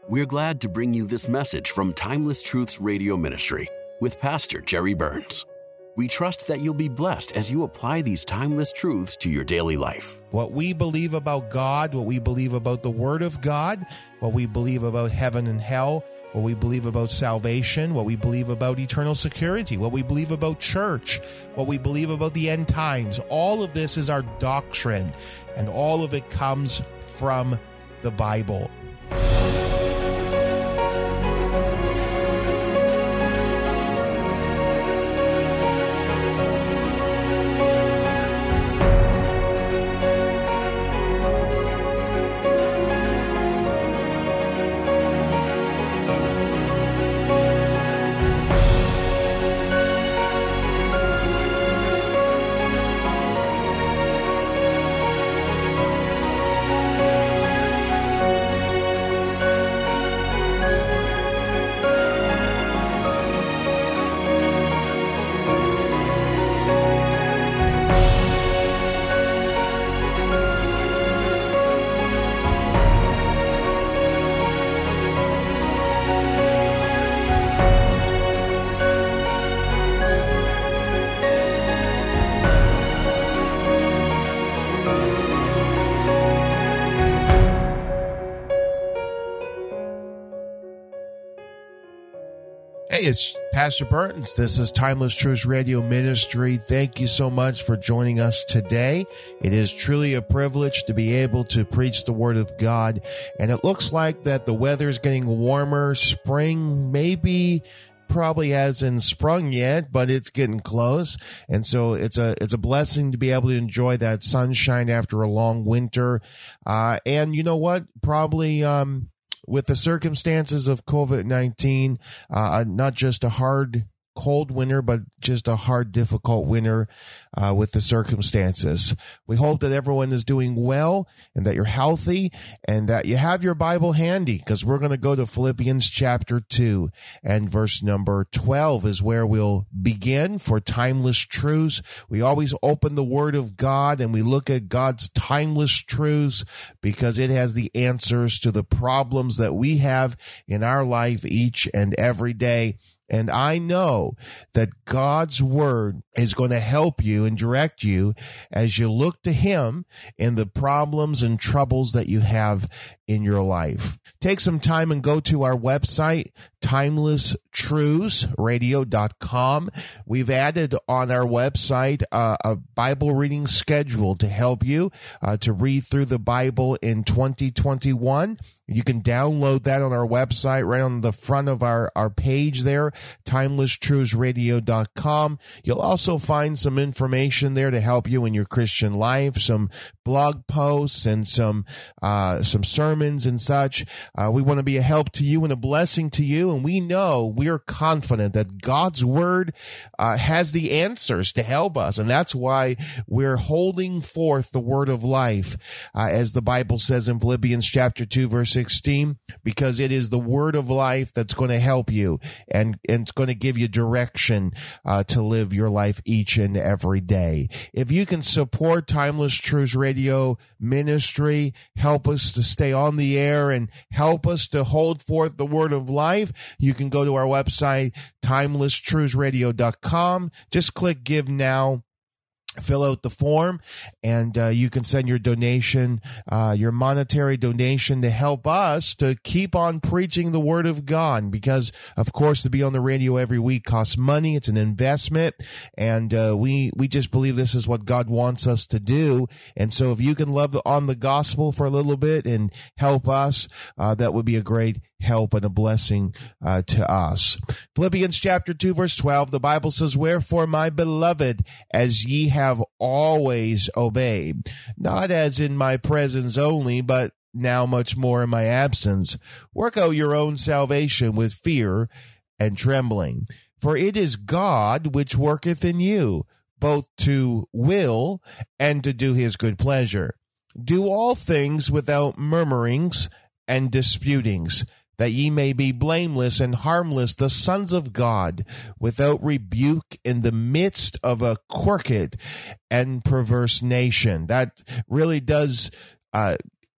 We're glad to bring you this message from Timeless Truths Radio Ministry with Pastor Jerry Burns. We trust that you'll be blessed as you apply these timeless truths to your daily life. What we believe about God, what we believe about the Word of God, what we believe about heaven and hell, what we believe about salvation, what we believe about eternal security, what we believe about church, what we believe about the end times. All of this is our doctrine, and all of it comes from the Bible. Hey, it's Pastor Burns. This is Timeless Truths Radio Ministry. Thank you so much for joining us today. It is truly a privilege to be able to preach the Word of God. And it looks like that the weather is getting warmer. Spring probably hasn't sprung yet, but it's getting close. And so it's a blessing to be able to enjoy that sunshine after a long winter. And you know what? Probably, with the circumstances of COVID-19, not just a hard, cold winter, but just a hard, difficult winter with the circumstances. We hope that everyone is doing well and that you're healthy and that you have your Bible handy, because we're going to go to Philippians chapter 2 and verse number 12 is where we'll begin for Timeless Truths. We always open the Word of God and we look at God's timeless truths because it has the answers to the problems that we have in our life each and every day. And I know that God's Word is going to help you and direct you as you look to Him in the problems and troubles that you have in your life. Take some time and go to our website, timelesstruthsradio.com. We've added on our website a Bible reading schedule to help you to read through the Bible in 2021. You can download that on our website right on the front of our page there, timelesstruthsradio.com. You'll also find some information there to help you in your Christian life, some blog posts and some sermons and such. We want to be a help to you and a blessing to you, and we are confident that God's Word has the answers to help us, and that's why we're holding forth the Word of life, as the Bible says in Philippians chapter 2, verse 16, because it is the Word of life that's going to help you, and it's going to give you direction to live your life each and every day. If you can support Timeless Truths Radio Ministry, help us to stay on the air and help us to hold forth the Word of life, you can go to our website, timelesstruthsradio.com. Just click Give Now. Fill out the form, and you can send your donation, your monetary donation, to help us to keep on preaching the Word of God, because, of course, to be on the radio every week costs money. It's an investment, and we just believe this is what God wants us to do. And so if you can love on the gospel for a little bit and help us, that would be a great help and a blessing to us. Philippians chapter 2, verse 12, the Bible says, "Wherefore, my beloved, as ye have always obeyed, not as in my presence only, but now much more in my absence, work out your own salvation with fear and trembling. For it is God which worketh in you, both to will and to do his good pleasure. Do all things without murmurings and disputings, that ye may be blameless and harmless, the sons of God, without rebuke, in the midst of a crooked and perverse nation." That really does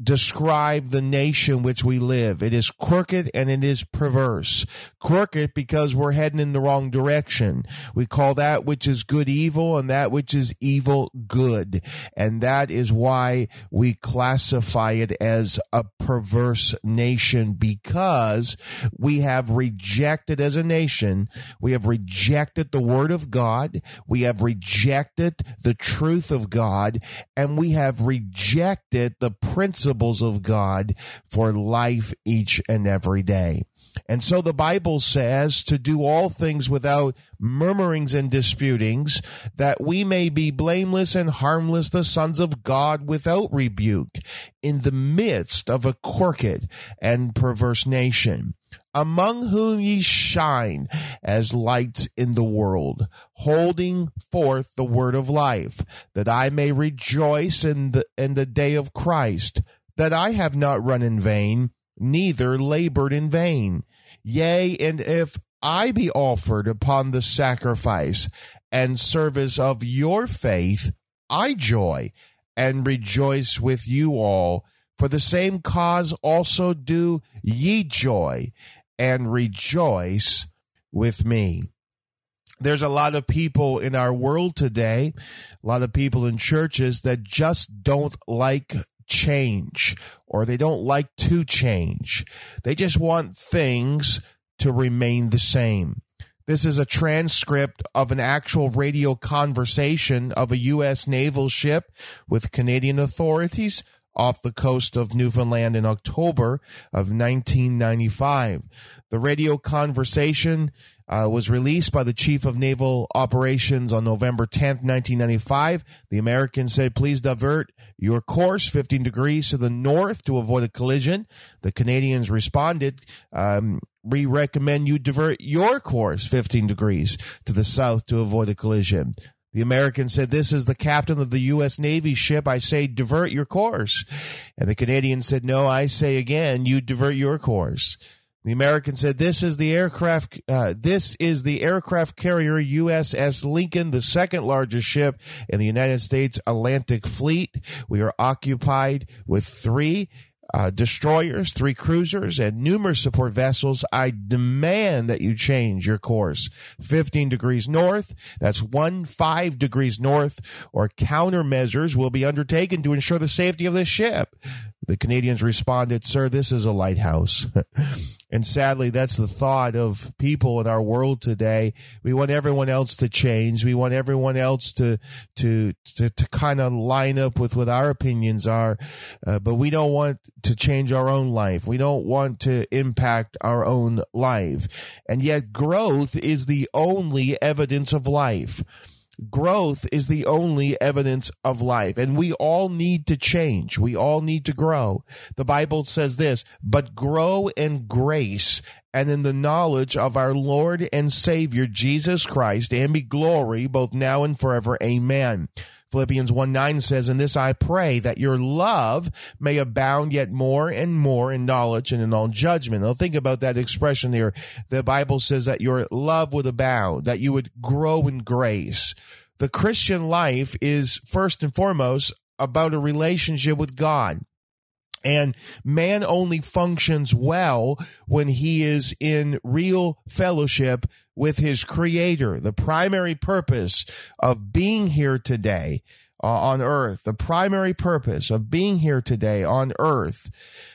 describe the nation which we live. It is crooked and it is perverse. Crooked because we're heading in the wrong direction. We call that which is good evil and that which is evil good. And that is why we classify it as a perverse nation, because we have rejected as a nation, we have rejected the word of God, we have rejected the truth of God, and we have rejected the principles of God for life each and every day. And so the Bible says to do all things without murmurings and disputings, that we may be blameless and harmless, the sons of God without rebuke, in the midst of a crooked and perverse nation, among whom ye shine as lights in the world, holding forth the word of life, that I may rejoice in the day of Christ, that I have not run in vain, neither labored in vain. Yea, and if I be offered upon the sacrifice and service of your faith, I joy and rejoice with you all. For the same cause also do ye joy and rejoice with me. There's a lot of people in our world today, a lot of people in churches that just don't like change, or they don't like to change. They just want things to remain the same. This is a transcript of an actual radio conversation of a U.S. naval ship with Canadian authorities off the coast of Newfoundland in October of 1995. The radio conversation was released by the Chief of Naval Operations on November 10th, 1995. The Americans said, please divert your course 15 degrees to the north to avoid a collision. The Canadians responded, we recommend you divert your course 15 degrees to the south to avoid a collision. The American said, this is the captain of the U.S. Navy ship. I say, divert your course. And the Canadian said, no, I say again, you divert your course. The American said, this is the aircraft carrier USS Lincoln, the second largest ship in the United States Atlantic Fleet. We are occupied with 3 destroyers, 3 cruisers, and numerous support vessels. I demand that you change your course 15 degrees north. That's 15 degrees north, or countermeasures will be undertaken to ensure the safety of this ship. The Canadians responded, sir, this is a lighthouse. And sadly, that's the thought of people in our world today. We want everyone else to change. We want everyone else to kind of line up with what our opinions are. But we don't want to change our own life. We don't want to impact our own life. And yet growth is the only evidence of life. Growth is the only evidence of life, and we all need to change. We all need to grow. The Bible says this, but grow in grace and in the knowledge of our Lord and Savior, Jesus Christ, and be glory both now and forever. Amen. Philippians 1:9 says, in this I pray, that your love may abound yet more and more in knowledge and in all judgment. Now think about that expression here. The Bible says that your love would abound, that you would grow in grace. The Christian life is first and foremost about a relationship with God. And man only functions well when he is in real fellowship with his Creator. The primary purpose of being here today on earth, the primary purpose of being here today on earth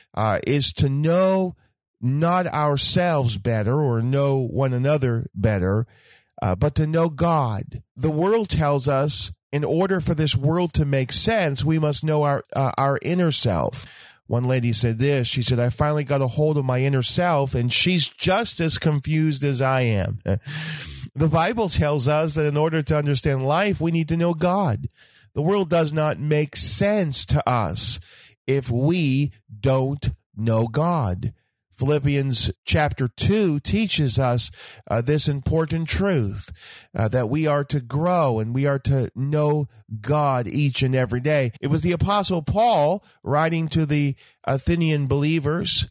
is to know not ourselves better or know one another better, but to know God. The world tells us in order for this world to make sense, we must know our inner self. One lady said this, she said, I finally got a hold of my inner self, and she's just as confused as I am. The Bible tells us that in order to understand life, we need to know God. The world does not make sense to us if we don't know God. Philippians chapter 2 teaches us this important truth, that we are to grow and we are to know God each and every day. It was the Apostle Paul writing to the Athenian believers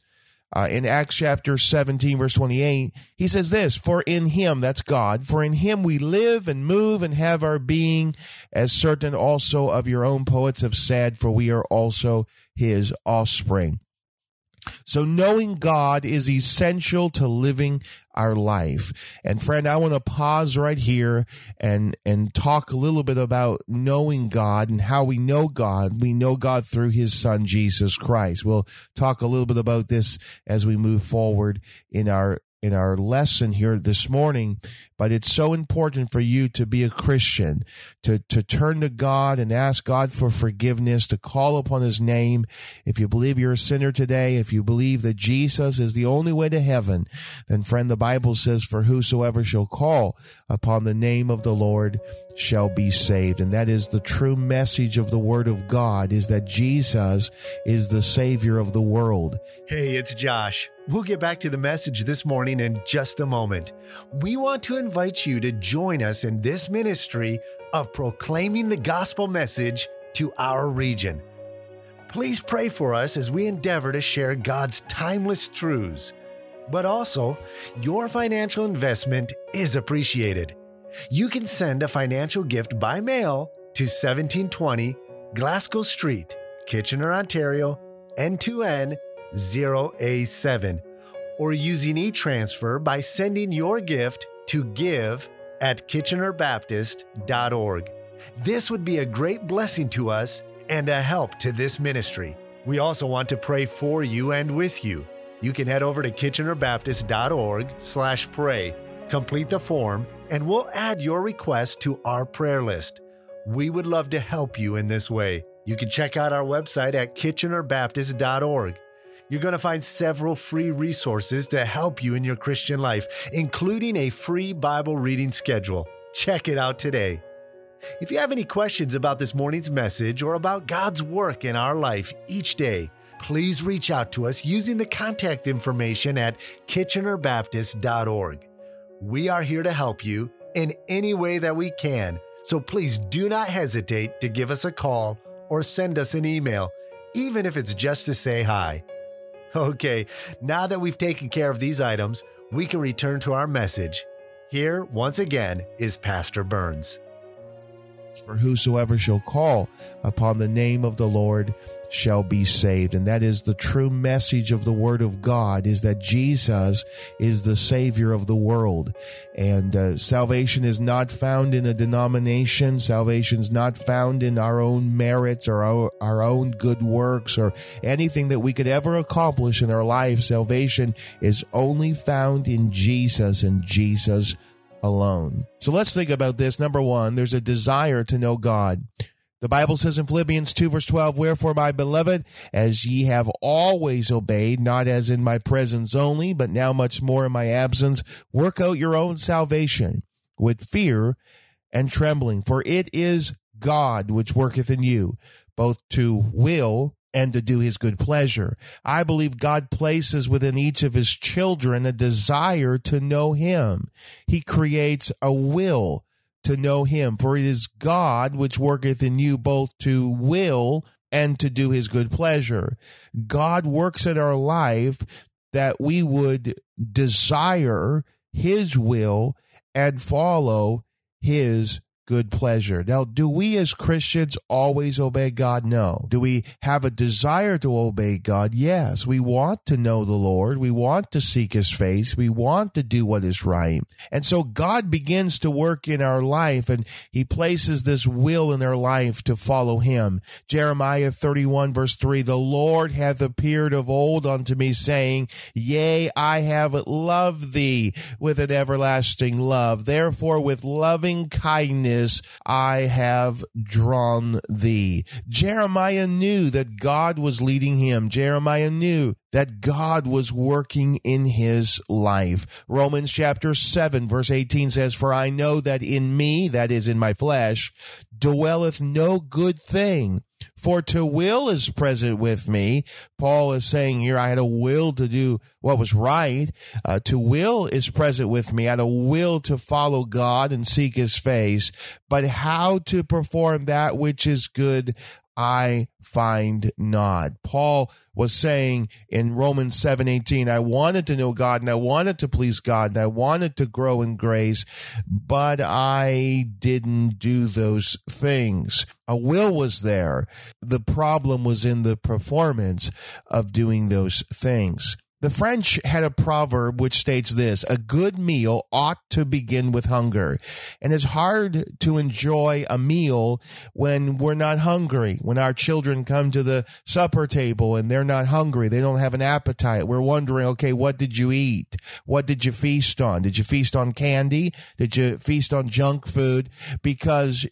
In Acts chapter 17, verse 28, he says this, for in him, that's God, for in him we live and move and have our being, as certain also of your own poets have said, for we are also his offspring. So knowing God is essential to living our life. And friend, I want to pause right here and talk a little bit about knowing God and how we know God. We know God through his son, Jesus Christ. We'll talk a little bit about this as we move forward in our lesson here this morning, but it's so important for you to be a Christian, to turn to God and ask God for forgiveness, to call upon his name. If you believe you're a sinner today, if you believe that Jesus is the only way to heaven, then friend, the Bible says, for whosoever shall call upon the name of the Lord shall be saved. And that is the true message of the Word of God, is that Jesus is the Savior of the world. Hey, it's Josh. We'll get back to the message this morning in just a moment. We want to invite you to join us in this ministry of proclaiming the gospel message to our region. Please pray for us as we endeavor to share God's timeless truths. But also, your financial investment is appreciated. You can send a financial gift by mail to 1720 Glasgow Street, Kitchener, Ontario, N2N 0A7, or using e-transfer by sending your gift to give@kitchenerbaptist.org. This would be a great blessing to us and a help to this ministry. We also want to pray for you and with you. You can head over to kitchenerbaptist.org/pray, complete the form, and we'll add your request to our prayer list. We would love to help you in this way. You can check out our website at kitchenerbaptist.org. You're going to find several free resources to help you in your Christian life, including a free Bible reading schedule. Check it out today. If you have any questions about this morning's message or about God's work in our life each day, please reach out to us using the contact information at kitchenerbaptist.org. We are here to help you in any way that we can, so please do not hesitate to give us a call or send us an email, even if it's just to say hi. Okay, now that we've taken care of these items, we can return to our message. Here, once again, is Pastor Burns. For whosoever shall call upon the name of the Lord shall be saved. And that is the true message of the Word of God, is that Jesus is the Savior of the world. And salvation is not found in a denomination. Salvation is not found in our own merits or our own good works or anything that we could ever accomplish in our life. Salvation is only found in Jesus and Jesus alone. So let's think about this. Number one, there's a desire to know God. The Bible says in Philippians 2 verse 12, wherefore, my beloved, as ye have always obeyed, not as in my presence only, but now much more in my absence, work out your own salvation with fear and trembling. For it is God which worketh in you, both to will and to do his good pleasure. I believe God places within each of his children a desire to know him. He creates a will to know him. For it is God which worketh in you both to will and to do his good pleasure. God works in our life that we would desire his will and follow his good pleasure. Now, do we as Christians always obey God? No. Do we have a desire to obey God? Yes. We want to know the Lord. We want to seek his face. We want to do what is right. And so God begins to work in our life, and he places this will in our life to follow him. Jeremiah 31 verse 3, the Lord hath appeared of old unto me, saying, yea, I have loved thee with an everlasting love. Therefore, with loving kindness I have drawn thee. Jeremiah knew that God was leading him. Jeremiah knew that God was working in his life. Romans chapter 7 verse 18 says, for I know that in me, that is in my flesh, dwelleth no good thing. For to will is present with me. Paul is saying here, I had a will to do what was right. To will is present with me. I had a will to follow God and seek his face. But how to perform that which is good, I find not. Paul was saying in Romans 7:18, I wanted to know God and I wanted to please God and I wanted to grow in grace, but I didn't do those things. A will was there. The problem was in the performance of doing those things. The French had a proverb which states this: a good meal ought to begin with hunger. And it's hard to enjoy a meal when we're not hungry. When our children come to the supper table and they're not hungry, they don't have an appetite. We're wondering, okay, what did you eat? What did you feast on? Did you feast on candy? Did you feast on junk food? Because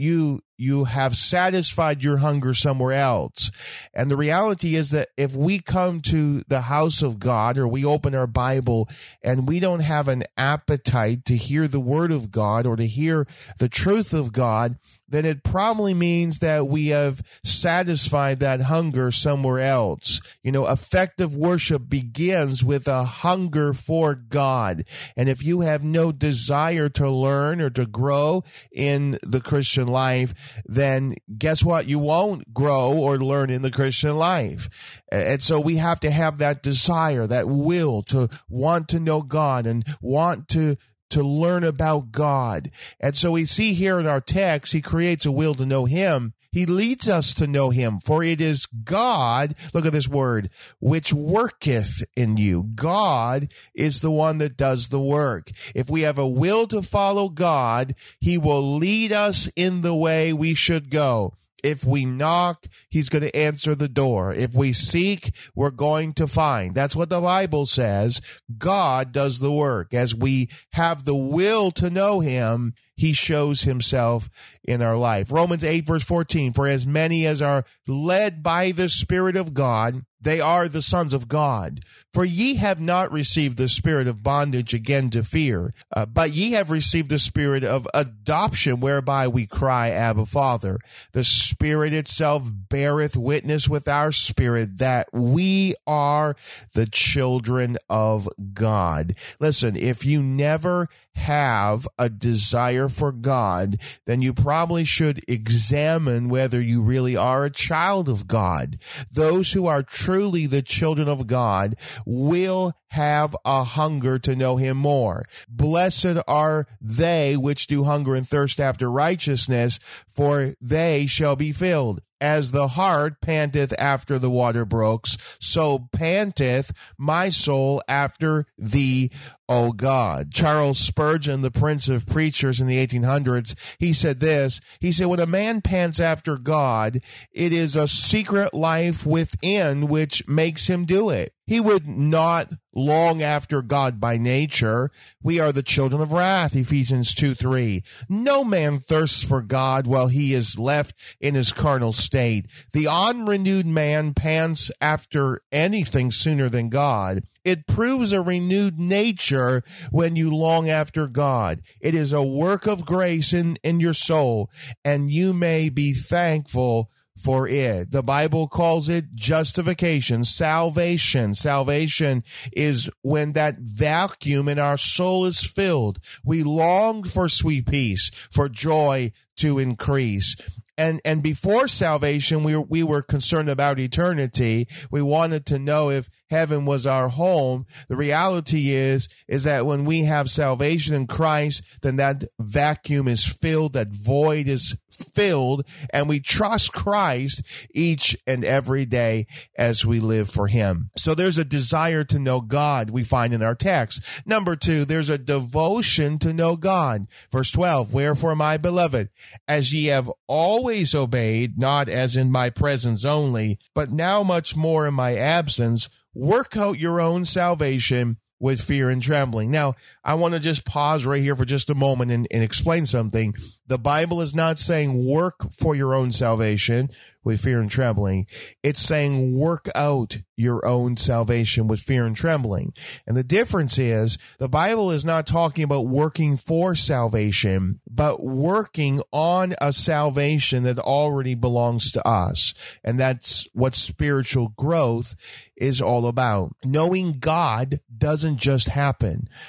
you have satisfied your hunger somewhere else. And the reality is that if we come to the house of God or we open our Bible and we don't have an appetite to hear the word of God or to hear the truth of God, then it probably means that we have satisfied that hunger somewhere else. You know, effective worship begins with a hunger for God. And if you have no desire to learn or to grow in the Christian life, then guess what? You won't grow or learn in the Christian life. And so we have to have that desire, that will to want to know God and want to learn about God. And so we see here in our text, he creates a will to know him. He leads us to know him, for it is God, look at this word, which worketh in you. God is the one that does the work. If we have a will to follow God, he will lead us in the way we should go. If we knock, he's going to answer the door. If we seek, we're going to find. That's what the Bible says. God does the work. As we have the will to know him, he shows himself in our life. Romans 8, verse 14, for as many as are led by the Spirit of God, they are the sons of God. For ye have not received the spirit of bondage again to fear, but ye have received the spirit of adoption, whereby we cry, Abba, Father. The Spirit itself beareth witness with our spirit that we are the children of God. Listen, if you never have a desire for God, then you probably should examine whether you really are a child of God. Those who are truly the children of God will have a hunger to know him more. Blessed are they which do hunger and thirst after righteousness, for they shall be filled. As the hart panteth after the water brooks, so panteth my soul after thee, O God. Charles Spurgeon, the Prince of Preachers in the 1800s, he said this. He said, when a man pants after God, it is a secret life within which makes him do it. He would not long after God by nature. We are the children of wrath, Ephesians 2:3. No man thirsts for God while he is left in his carnal state. The unrenewed man pants after anything sooner than God. It proves a renewed nature when you long after God. It is a work of grace in your soul, and you may be thankful for it. The Bible calls it justification, salvation. Salvation is when that vacuum in our soul is filled. We longed for sweet peace, for joy to increase. And before salvation, we were concerned about eternity. We wanted to know if heaven was our home. The reality is that when we have salvation in Christ, then that vacuum is filled, that void is filled, and we trust Christ each and every day as we live for him. So there's a desire to know God we find in our text. Number 2, there's a devotion to know God. Verse 12, wherefore, my beloved, as ye have always obeyed, not as in my presence only, but now much more in my absence, work out your own salvation with fear and trembling. Now, I want to just pause right here for just a moment and explain something. The Bible is not saying work for your own salvation with fear and trembling. It's saying work out your own salvation with fear and trembling. And the difference is the Bible is not talking about working for salvation, but working on a salvation that already belongs to us. And that's what spiritual growth is all about. Knowing God doesn't just happen. A person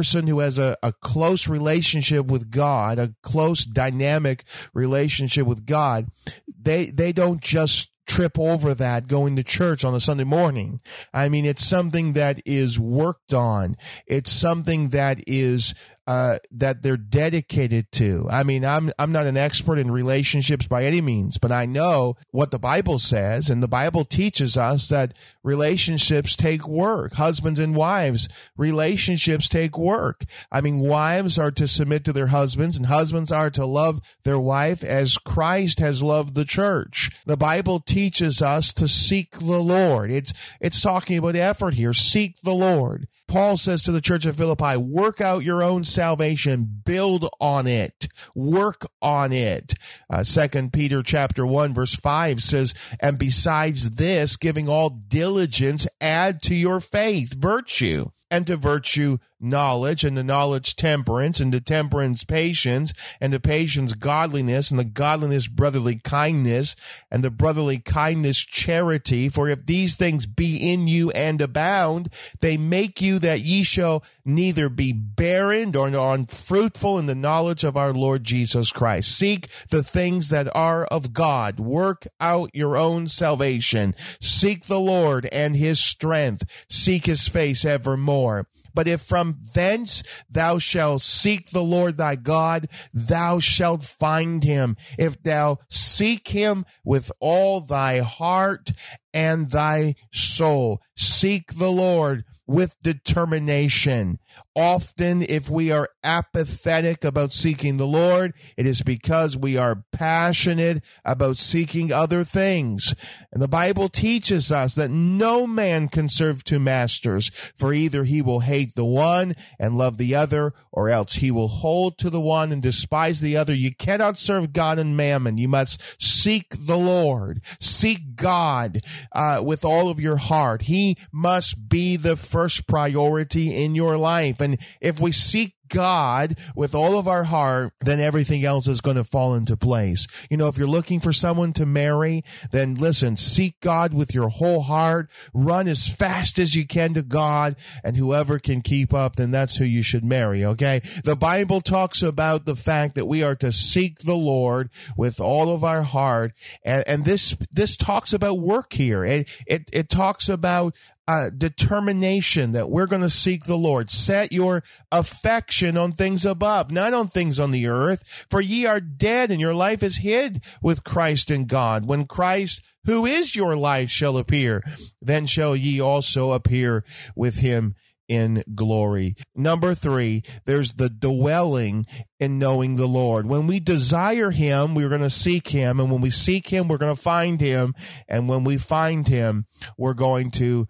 person who has a close relationship with God, a close dynamic relationship with God, they don't just trip over that going to church on a Sunday morning. I mean, it's something that is worked on. It's something that is that they're dedicated to. I mean, I'm not an expert in relationships by any means, but I know what the Bible says, and the Bible teaches us that relationships take work. Husbands and wives, relationships take work. I mean, wives are to submit to their husbands, and husbands are to love their wife as Christ has loved the church. The Bible teaches us to seek the Lord. It's talking about effort here. Seek the Lord. Paul says to the church of Philippi, work out your own salvation, build on it, work on it. 2 Peter chapter 1 verse 5 says, and besides this, giving all diligence, add to your faith virtue, and to virtue knowledge, and to knowledge temperance, and to temperance patience, and to patience godliness, and the godliness brotherly kindness, and the brotherly kindness charity. For if these things be in you and abound, they make you that ye shall neither be barren nor unfruitful in the knowledge of our Lord Jesus Christ. Seek the things that are of God. Work out your own salvation. Seek the Lord and his strength. Seek his face evermore. But if from thence thou shalt seek the Lord thy God, thou shalt find him, if thou seek him with all thy heart and thy soul. Seek the Lord with determination. Often, if we are apathetic about seeking the Lord, it is because we are passionate about seeking other things. And the Bible teaches us that no man can serve two masters, for either he will hate the one and love the other, or else he will hold to the one and despise the other. You cannot serve God and mammon. You must seek the Lord. Seek God with all of your heart. He must be the first priority in your life. And if we seek God with all of our heart, then everything else is going to fall into place. You know, if you're looking for someone to marry, then listen, seek God with your whole heart, run as fast as you can to God, and whoever can keep up, then that's who you should marry, okay? The Bible talks about the fact that we are to seek the Lord with all of our heart, and this talks about work here. It talks about determination that we're going to seek the Lord. Set your affection on things above, not on things on the earth. For ye are dead, and your life is hid with Christ in God. When Christ, who is your life, shall appear, then shall ye also appear with him in glory. Number 3, there's the dwelling in knowing the Lord. When we desire him, we're going to seek him. And when we seek him, we're going to find him. And when we find him, we're going to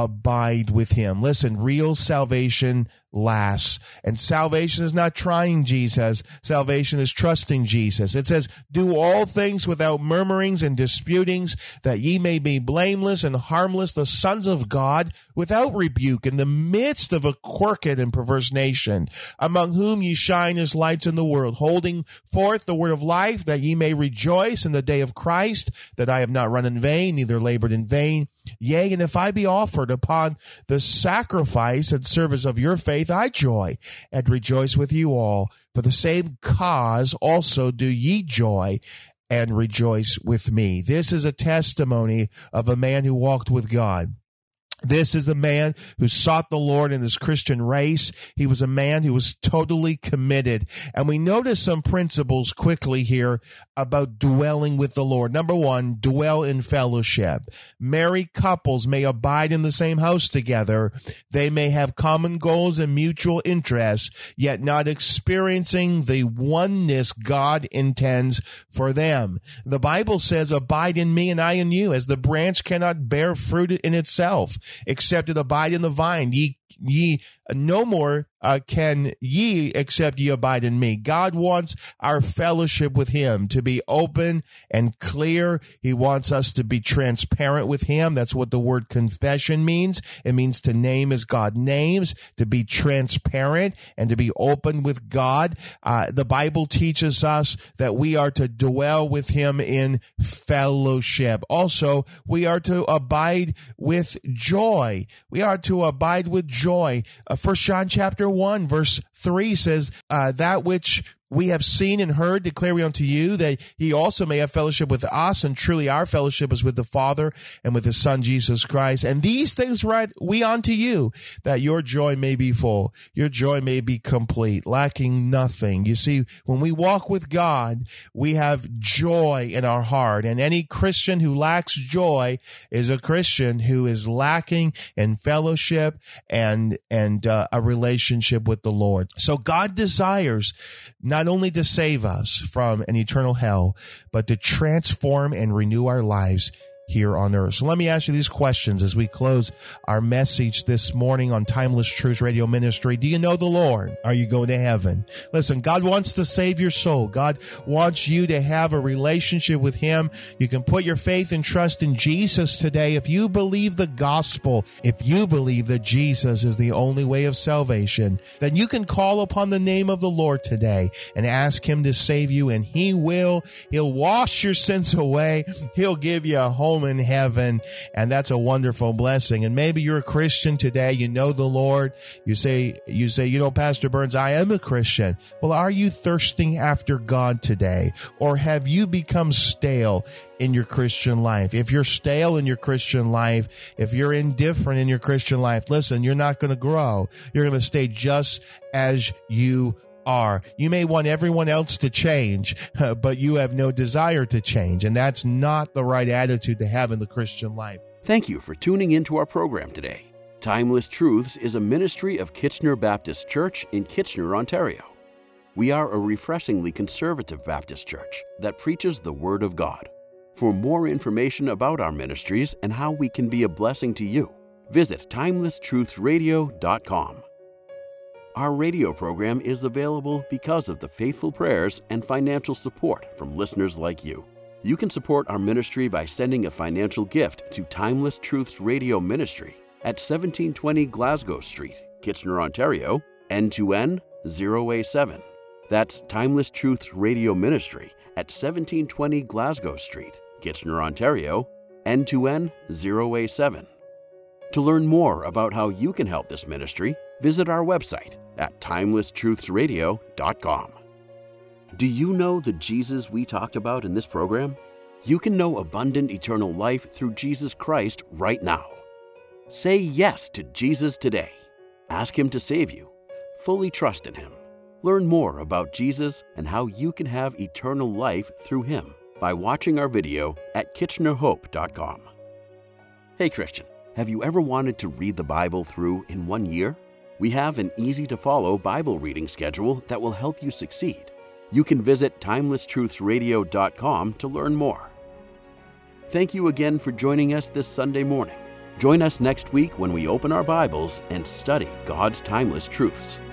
abide with him. Listen, real salvation lasts. And salvation is not trying Jesus. Salvation is trusting Jesus. It says, do all things without murmurings and disputings, that ye may be blameless and harmless, the sons of God, without rebuke, in the midst of a crooked and perverse nation, among whom ye shine as lights in the world, holding forth the word of life, that ye may rejoice in the day of Christ, that I have not run in vain, neither labored in vain. Yea, and if I be offered upon the sacrifice and service of your faith, I joy and rejoice with you all. For the same cause also do ye joy and rejoice with me. This is a testimony of a man who walked with God. This is a man who sought the Lord in his Christian race. He was a man who was totally committed. And we notice some principles quickly here about dwelling with the Lord. Number 1, dwell in fellowship. Married couples may abide in the same house together. They may have common goals and mutual interests, yet not experiencing the oneness God intends for them. The Bible says, abide in me and I in you, as the branch cannot bear fruit in itself, except it abide in the vine. Ye no more can ye except ye abide in me. God wants our fellowship with him to be open and clear. He wants us to be transparent with him. That's what the word confession means. It means to name as God names, to be transparent and to be open with God. The Bible teaches us that we are to dwell with him in fellowship. Also, we are to abide with joy. We are to abide with joy. 1 John chapter 1, verse 3 says, that which we have seen and heard declare we unto you, that he also may have fellowship with us, and truly our fellowship is with the Father and with his Son Jesus Christ. And these things write we unto you, that your joy may be full, your joy may be complete, lacking nothing. You see, when we walk with God, we have joy in our heart, and any Christian who lacks joy is a Christian who is lacking in fellowship and a relationship with the Lord. So God desires not only to save us from an eternal hell, but to transform and renew our lives here on earth. So let me ask you these questions as we close our message this morning on Timeless Truths Radio Ministry. Do you know the Lord? Are you going to heaven? Listen, God wants to save your soul. God wants you to have a relationship with him. You can put your faith and trust in Jesus today. If you believe the gospel, if you believe that Jesus is the only way of salvation, then you can call upon the name of the Lord today and ask him to save you, and he will. He'll wash your sins away. He'll give you a home in heaven, and that's a wonderful blessing. And maybe you're a Christian today, you know the Lord, you say, Pastor Burns, I am a Christian. Well, are you thirsting after God today, or have you become stale in your Christian life? If you're stale in your Christian life, if you're indifferent in your Christian life, listen, you're not going to grow. You're going to stay just as you are. You may want everyone else to change, but you have no desire to change, and that's not the right attitude to have in the Christian life. Thank you for tuning into our program today. Timeless Truths is a ministry of Kitchener Baptist Church in Kitchener, Ontario. We are a refreshingly conservative Baptist church that preaches the Word of God. For more information about our ministries and how we can be a blessing to you, visit timelesstruthsradio.com. Our radio program is available because of the faithful prayers and financial support from listeners like you. You can support our ministry by sending a financial gift to Timeless Truths Radio Ministry at 1720 Glasgow Street, Kitchener, Ontario, N2N 0A7. That's Timeless Truths Radio Ministry at 1720 Glasgow Street, Kitchener, Ontario, N2N 0A7. To learn more about how you can help this ministry, visit our website at timelesstruthsradio.com. Do you know the Jesus we talked about in this program? You can know abundant eternal life through Jesus Christ right now. Say yes to Jesus today. Ask him to save you. Fully trust in him. Learn more about Jesus and how you can have eternal life through him by watching our video at kitchenerhope.com. Hey Christian, have you ever wanted to read the Bible through in 1 year? We have an easy-to-follow Bible reading schedule that will help you succeed. You can visit timelesstruthsradio.com to learn more. Thank you again for joining us this Sunday morning. Join us next week when we open our Bibles and study God's timeless truths.